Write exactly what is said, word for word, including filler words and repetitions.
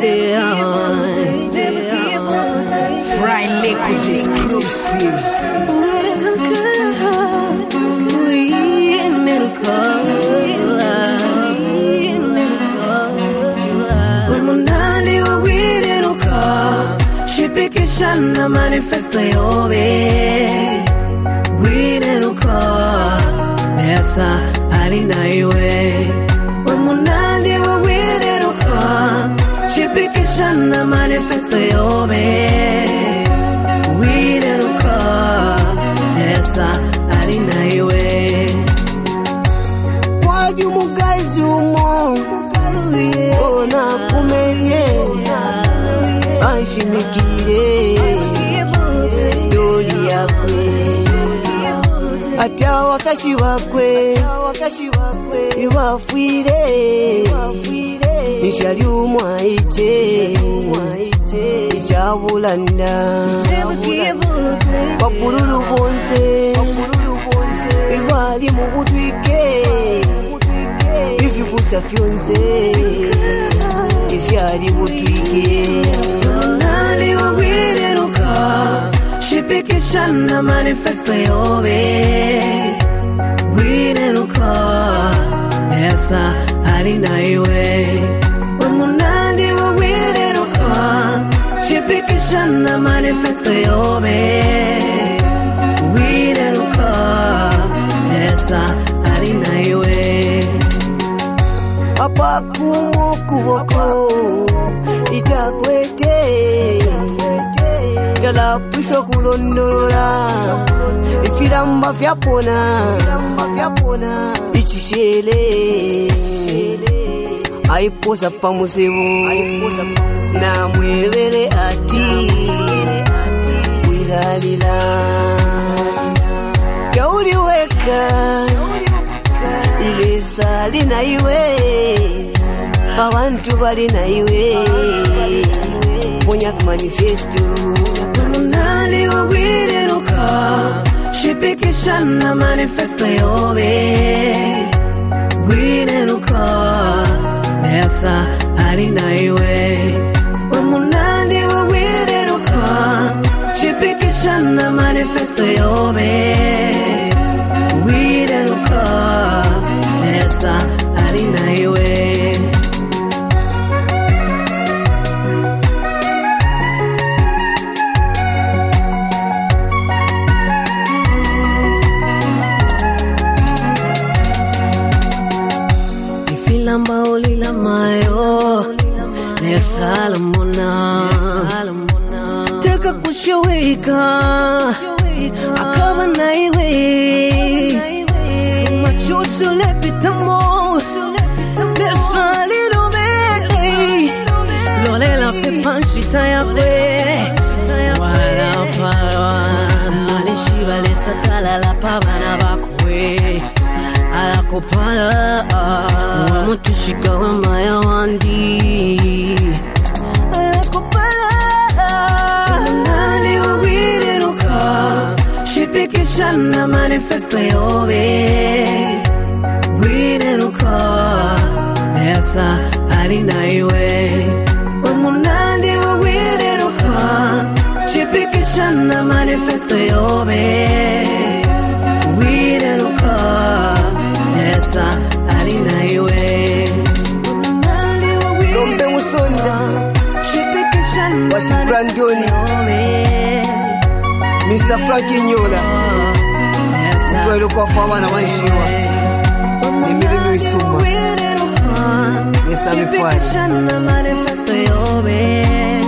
stay on, stay on. Fry liquids exclusives. We never call. When Monali we never call. She pick a shana manifesto yobe. We never call. Nessa alina iwe. Munandi wa wire ruka Chipikishana manifesto yobe Wire ruka Nessa alina iwe Kwa jumu guys umo Ona kumerie Anshimikire Story yakwe Ata wakashi wakwe Iwafwire Nishari umwaiche Ichabulanda Wakururu bonse Iwali mugutwike Ifikusa fyonse Ifyari butwike Nani wawire ruka Shipikishana manifesto yobe Wire ruka Nessa alina iwe Wamunandi wa wire ruka Chipikishana manifesto yobe Wire ruka Nessa alina iwe Apa kumu kuboko Itakwete Jala pusho kulondora Ifiramba vyapona Ichishele Aiposa pamusevu Na mwevele ati Wilalila Kauli weka Ile sali na iwe Bawantu bali na iwe Ponyak manifesto Munali wa wire ruka Shipikishana manifesto yobe Wire ruka Nessa alina iwe Wamunandi wa wire ruka Shipikishana manifesto yobe Wire ruka Nessa alina iwe Maoli la mayo Nessa lamona Teka kushaweka Akaba na iwe Machuchu lepitamo Nessa lidobe Lole la fe panchita ya kwe Wala parwa Manishiva le satala la pavana bakwe Alakopala Mutushika wa maya wandi Alakopala Nani wa wire ruka Shipikishana manifesto yobe Wire ruka Nessa alina iwe Wamunandi wa wire ruka Shipikishana manifesto yobe Wire ruka Nessa alina iwe Lombe musonda Shipikishana Wasi Brandoni Mister Frankie Nyola Mtuwele kwa fama na maishiwa Nimilinu isuma Nessa mikwari Shipikishana manifesto yobe